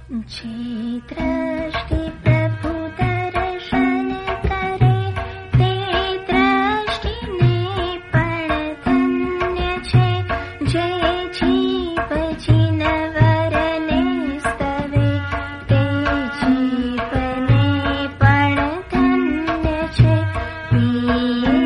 જે દ્રષ્ટિ પ્રભુ દર્શન કરે તે દ્રષ્ટિને પણ ધન્ય છે. જે જીવ જીનવરને સ્તવે તે જીવને પણ ધન્ય છે.